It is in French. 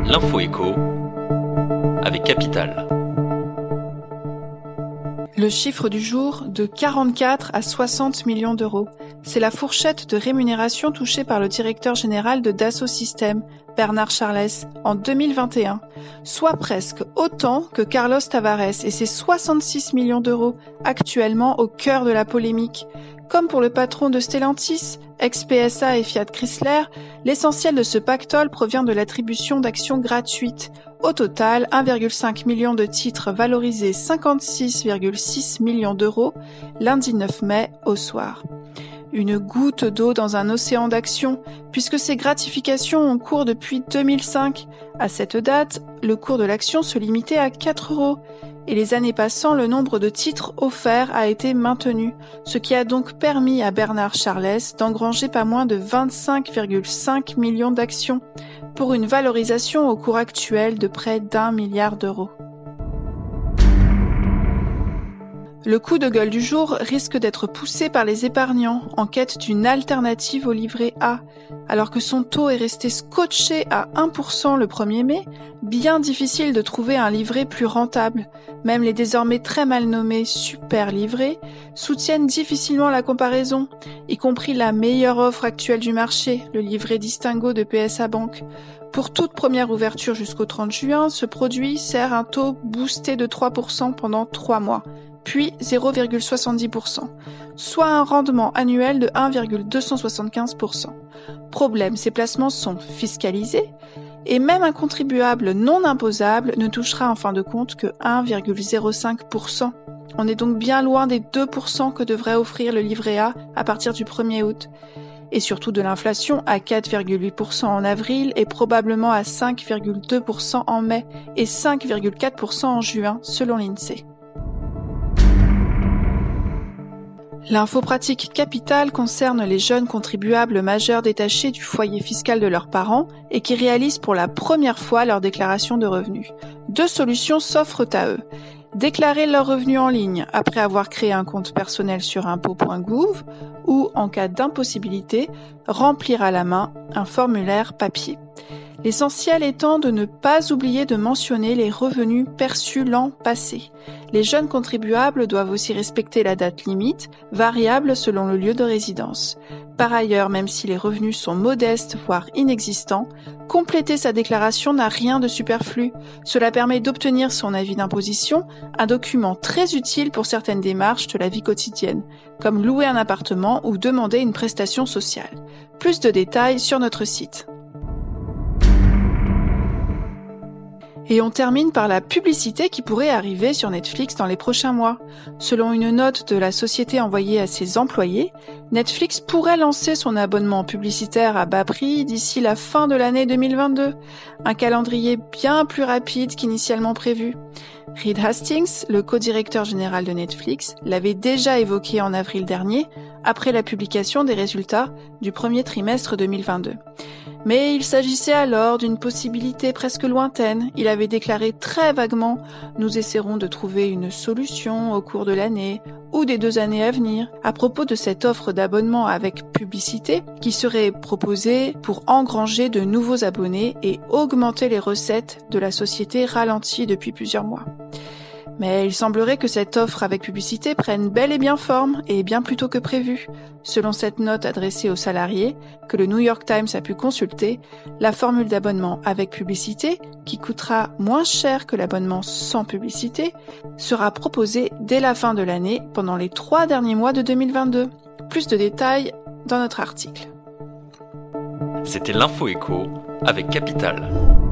L'info écho avec Capital. Le chiffre du jour, de 44 à 60 millions d'euros. C'est la fourchette de rémunération touchée par le directeur général de Dassault Systèmes, Bernard Charlès, en 2021, soit presque autant que Carlos Tavares et ses 66 millions d'euros actuellement au cœur de la polémique. Comme pour le patron de Stellantis, ex-PSA et Fiat Chrysler, l'essentiel de ce pactole provient de l'attribution d'actions gratuites. Au total, 1,5 million de titres valorisés 56,6 millions d'euros lundi 9 mai au soir. Une goutte d'eau dans un océan d'actions, puisque ces gratifications ont cours depuis 2005. À cette date, le cours de l'action se limitait à 4 euros. Et les années passant, le nombre de titres offerts a été maintenu, ce qui a donc permis à Bernard Charlès d'engranger pas moins de 25,5 millions d'actions, pour une valorisation au cours actuel de près d'1 milliard d'euros. Le coup de gueule du jour risque d'être poussé par les épargnants en quête d'une alternative au livret A. Alors que son taux est resté scotché à 1% le 1er mai, bien difficile de trouver un livret plus rentable. Même les désormais très mal nommés super livrets soutiennent difficilement la comparaison, y compris la meilleure offre actuelle du marché, le livret Distingo de PSA Bank. Pour toute première ouverture jusqu'au 30 juin, ce produit sert un taux boosté de 3% pendant 3 mois. Puis 0,70%, soit un rendement annuel de 1,275%. Problème, ces placements sont fiscalisés et même un contribuable non imposable ne touchera en fin de compte que 1,05%. On est donc bien loin des 2% que devrait offrir le livret A à partir du 1er août. Et surtout de l'inflation à 4,8% en avril et probablement à 5,2% en mai et 5,4% en juin selon l'INSEE. L'info pratique Capital concerne les jeunes contribuables majeurs détachés du foyer fiscal de leurs parents et qui réalisent pour la première fois leur déclaration de revenus. 2 solutions s'offrent à eux. Déclarer leurs revenus en ligne après avoir créé un compte personnel sur impôts.gouv ou, en cas d'impossibilité, remplir à la main un formulaire papier. L'essentiel étant de ne pas oublier de mentionner les revenus perçus l'an passé. Les jeunes contribuables doivent aussi respecter la date limite, variable selon le lieu de résidence. Par ailleurs, même si les revenus sont modestes, voire inexistants, compléter sa déclaration n'a rien de superflu. Cela permet d'obtenir son avis d'imposition, un document très utile pour certaines démarches de la vie quotidienne, comme louer un appartement ou demander une prestation sociale. Plus de détails sur notre site. Et on termine par la publicité qui pourrait arriver sur Netflix dans les prochains mois. Selon une note de la société envoyée à ses employés, Netflix pourrait lancer son abonnement publicitaire à bas prix d'ici la fin de l'année 2022. Un calendrier bien plus rapide qu'initialement prévu. Reed Hastings, le co-directeur général de Netflix, l'avait déjà évoqué en avril dernier, après la publication des résultats du premier trimestre 2022. Mais il s'agissait alors d'une possibilité presque lointaine. Il avait déclaré très vaguement « Nous essaierons de trouver une solution au cours de l'année ou des 2 années à venir » à propos de cette offre d'abonnement avec publicité qui serait proposée pour engranger de nouveaux abonnés et augmenter les recettes de la société ralentie depuis plusieurs mois. Mais il semblerait que cette offre avec publicité prenne bel et bien forme et bien plus tôt que prévu. Selon cette note adressée aux salariés, que le New York Times a pu consulter, la formule d'abonnement avec publicité, qui coûtera moins cher que l'abonnement sans publicité, sera proposée dès la fin de l'année pendant les 3 derniers mois de 2022. Plus de détails dans notre article. C'était l'info écho avec Capital.